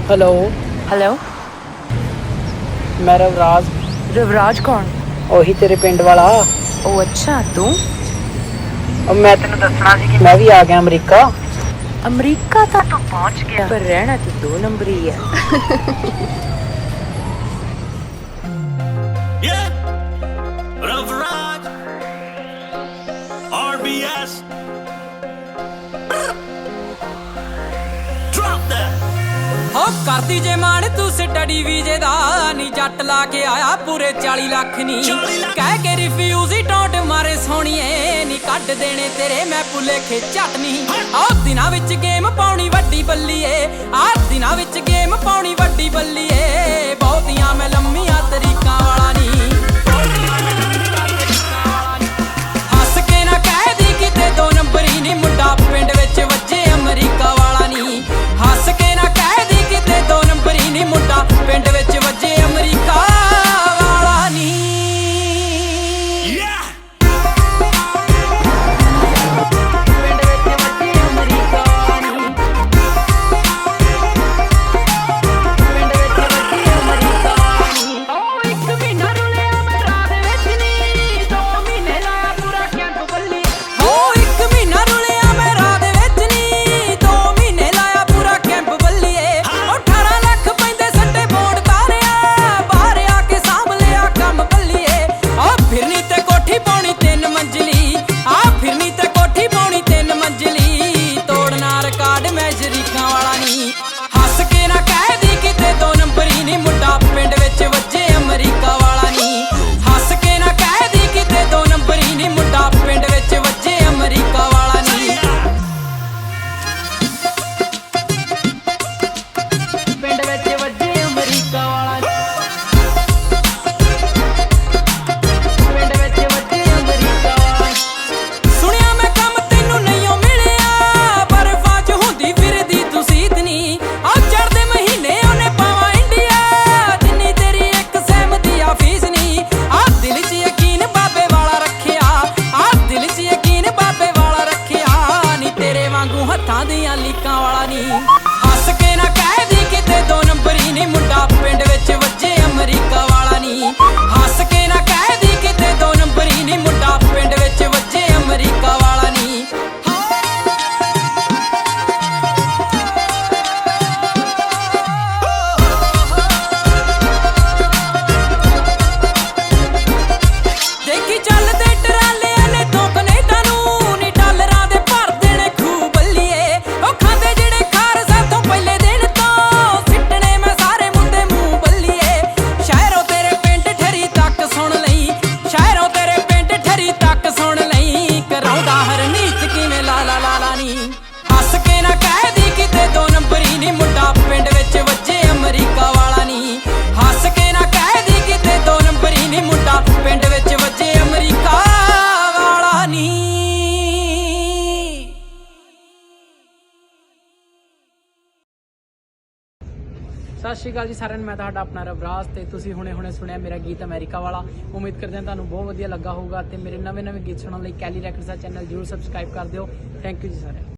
Hello hello. मैं रवराज। रवराज कौन? ਉਹੀ ਤੇਰੇ ਪਿੰਡ ਵਾਲਾ। ओ अच्छा, तू? ਉਹ ਮੈਂ ਤੈਨੂੰ ਦੱਸਣਾ ਸੀ ਕਿ ਮੈਂ ਵੀ ਆ ਗਿਆ ਅਮਰੀਕਾ। अमरीका तक तो पहुंच गया, पर रहना तो 2 नंबर ही है। Ravraj, RBS, drop that. ਹੋ ਕਰਦੀ ਜੇ ਮਾਣ ਤੂੰ ਸਟੱਡੀ ਵੀਜੇ ਦਾ ਨੀ ਜੱਟ ਲਾ ਕੇ ਆਇਆ ਪੂਰੇ 40 ਲੱਖ ਨੀ ਕਹਿ ਕੇ ਰਿਫਿਊਜ਼ ਹੀ ਟੌਂਟ ਮਾਰੇ ਸੋਹਣੀਏ ਨੀ ਕੱਢ ਦੇਣੇ ਤੇਰੇ ਮੈਂ ਭੁਲੇਖੇ ਝੱਟ ਨਹੀਂ ਆ ਦਿਨਾਂ ਵਿੱਚ ਗੇਮ ਪਾਉਣੀ ਵੱਡੀ ਬੱਲੀਏ ਆ ਦਿਨਾਂ ਵਿੱਚ ਗੇਮ ਪਾਉਣੀ ਵੱਡੀ ਬੱਲੀਏ ਬਹੁਤੀਆਂ ਮੈਂ ਲੰਮੀਆਂ ਤਰੀਕਾਂ ਵਾਲਾ ਨਹੀਂ ਹੱਸ ਕੇ ਨਾ ਕਹਿ ਦੀ ਕਿਤੇ 2 ਨੰਬਰ ਹੀ ਨਹੀਂ ਮੁੰਡਾ ਪਿੰਡ ਵਿੱਚ ਵੱਜੇ ਅਮਰੀਕਾ ਵਾਲਾ ਨਹੀਂ ਹੱਸ ਕੇ ਨਾ ਕਹਿ ਦੀ ਕਿਤੇ 2 ਨੰਬਰ ਹੀ ਨਹੀਂ ਮੁੰਡਾ ਪਿੰਡ ਵਿੱਚ ਵੱਜੇ ਅਮਰੀਕਾ ਵਾਲਾ ਨਹੀਂ ਪਿੰਡ ਵਿੱਚ ਵੱਜੇ ਅਮਰੀਕਾ ਵਾਲਾ ਨਹੀਂ ਪਿੰਡ ਵਿੱਚ ਵੱਜੇ ਅਮਰੀਕਾ ਵਾਲਾ ਨਹੀਂ ਉਹ 1 ਮਹੀਨਾ ਰੁਲਿਆ ਮੈਂ ਰਾਤ ਵਿੱਚ ਨਹੀਂ 2 ਮਹੀਨੇ ਲਾਇਆ ਪੂਰਾ ਕੈਂਪ ਬੱਲੀ ਉਹ 1 ਮਹੀਨਾ ਰੁਲਿਆ ਮੈਂ ਰਾਤ ਵਿੱਚ ਨਹੀਂ 2 ਮਹੀਨੇ ਲਾਇਆ ਪੂਰਾ ਕੈਂਪ ਬੱਲੀਏ 18 ਲੱਖ ਪੈਂਦੇ ਸੱਟੇ ਬੋਰਡ ਤਾਰਿਆ ਬਾਹਰ ਆ ਕੇ ਸਾਂਭ ਲਿਆ ਕੰਮ ਬੱਲੀਏ ਆ ਫਿਰਨੀ ਤੇ ਕੋਠੀ ਪਾਉਣੀ 3 ਮੰਜ਼ਲੀ ਆ ਫਿਰਨੀ ਤੇ ਕੋਠੀ ਪਾਉਣੀ 3 ਮੰਜ਼ਲੀ ਤੋੜਨਾ ਰਿਕਾਰਡ ਮੈਂ ਸ਼ਰੀਕਾਂ ਵਾਲਾ ਨਹੀਂ ਹੱਸ ਕੇ ਨਾ ਕਹਿ ਦੀ ਕਿਤੇ 2 ਨੰਬਰ ਹੀ ਨਹੀਂ ਮੁੰਡਾ ਪਿੰਡ ਵਿੱਚ ਵੱਜੇ ਅਮਰੀਕਾ ਵਾਲਾ ਨਹੀਂ ਹੱਸ ਕੇ ਨਾ ਕਹਿ ਦੀ ਕਿਤੇ 2 ਨੰਬਰ ਹੀ ਨਹੀਂ ਮੁੰਡਾ ਪਿੰਡ ਵਿੱਚ ਵੱਜੇ ਅਮਰੀਕਾ ਵਾਲਾ ਨਹੀਂ ਪਿੰਡ ਵਿੱਚ ਵੱਜੇ ਅਮਰੀਕਾ ਵਾਲਾ ਪਿੰਡ ਵਿੱਚ ਵੱਜੇ ਅਮਰੀਕਾ ਵਾਲਾ ਸੁਣਿਆ ਮੈਂ ਕੰਮ ਤੈਨੂੰ ਨਹੀਂਓ ਮਿਲਿਆ ਬਰਫਾਂ 'ਚ ਹੁੰਦੀ ਫਿਰਦੀ ਤੂੰ ਸੀਤਨੀ ਆ ਚੜ੍ਹਦੇ ਮਹੀਨੇ ਉਹਨੇ ਪਾਵਾਂ ਇੰਡੀਆ ਜਿੰਨੀ ਤੇਰੀ ਇੱਕ ਸਹਿਮਤੀ ਆ ਫੀਸ ਨਹੀਂ ਆ ਦਿਲ 'ਚ ਯਕੀਨ ਬਾਬੇ ਵਾਲਾ ਰੱਖਿਆ ਆ ਦਿਲ 'ਚ ਯਕੀਨ ਬਾਬੇ ਵਾਲਾ ਰੱਖਿਆ ਨੀ ਤੇਰੇ ਵਾਂਗੂ ਹੱਥਾਂ ਦੀਆਂ ਲੀਕਾਂ ਵਾਲਾ ਨਹੀਂ ਹੱਸ ਕੇ ਨਾ ਕਹਿ ਦੀ ਕਿਤੇ 2 ਨੰਬਰ ਹੀ ਨਹੀਂ ਮੁੰਡਾ ਪਿੰਡ ਵਿੱਚ ਵੱਜੇ ਅਮਰੀਕਾ ਵਾਲਾ ਨਹੀਂ ਹੱਸ ਕੇ ਨਾ ਕਹਿ ਦੀ ਕਿਤੇ 2 ਨੰਬਰ ਹੀ ਨਹੀਂ ਮੁੰਡਾ ਪਿੰਡ ਵਿੱਚ ਵੱਜੇ ਅਮਰੀਕਾ ਵਾਲਾ ਨਹੀਂ ਦੇਖੀ ਚੱਲਦੇ ਟਰਾਲਿਆਂ ਨੇ ਤੋਂ ਕਨੇਡਾ ਨੂੰ ਨੀ ਡਾਲਰਾਂ ਦੇ ਭਰ ਦੇਣੇ ਖੂਹ ਬੱਲੀਏ ਉਹ ਖਾਂਦੇ ਜਿਹੜੇ ਖਾਰ ਸਾਥੋਂ ਪਹਿਲੇ ਦਿਨ ਤੋਂ ਸਿੱਟਣੇ ਮੈਂ ਸਾਰੇ ਮੁੰਡੇ ਮੂੰਹ ਬੱਲੀਏ ਸ਼ਹਿਰੋਂ ਤੇਰੇ ਪਿੰਡ ਠਰੀ ਤੱਕ ਸੁਣ ਲਈ ਸ਼ਹਿਰੋਂ ਤੇਰੇ ਪਿੰਡ ਠਰੀ ਤੱਕ ਸੁਣ ਲਈ ਕਰਾਉਂਦਾ ਹਰਨੀਤ ਕਿਵੇਂ ਲਾਲਾ ਲਾਲਾ ਨਹੀਂ ਹੱਸ ਕੇ ਨਾ ਕਹਿ ਦੀ ਕਿਤੇ 2 ਨੰਬਰ ਹੀ ਨਹੀਂ ਮੁੰਡਾ ਪਿੰਡ ਵਿੱਚ ਵੱਜੇ ਅਮਰੀਕਾ ਵਾਲਾ ਨਹੀਂ ਹੱਸ ਕੇ ਨਾ ਕਹਿ ਦੀ ਕਿਤੇ 2 ਨੰਬਰ ਹੀ ਨਹੀਂ ਮੁੰਡਾ ਪਿੰਡ ਵਿੱਚ ਵੱਜੇ ਅਮਰੀਕਾ ਵਾਲਾ ਨਹੀਂ ਸਤਿ ਸ਼੍ਰੀ ਅਕਾਲ ਜੀ ਸਾਰਿਆਂ ਨੂੰ। ਮੈਂ ਤੁਹਾਡਾ ਆਪਣਾ ਰਵਰਾਜ ਤੇ ਤੁਸੀਂ ਹੁਣੇ ਸੁਣਿਆ ਮੇਰਾ ਗੀਤ ਅਮਰੀਕਾ ਵਾਲਾ। ਉਮੀਦ ਕਰਦੇ ਹਾਂ ਤੁਹਾਨੂੰ ਬਹੁਤ ਵਧੀਆ ਲੱਗਾ ਹੋਊਗਾ ਤੇ ਮੇਰੇ ਨਵੇਂ ਗੀਤ ਸੁਣਨ ਲਈ ਕੈਲੀ ਰੈਕਡਸ ਦਾ ਚੈਨਲ ਜਰੂਰ ਸਬਸਕ੍ਰਾਈਬ ਕਰ ਦਿਓ। ਥੈਂਕ ਯੂ ਜੀ ਸਾਰਿਆਂ ਨੂੰ।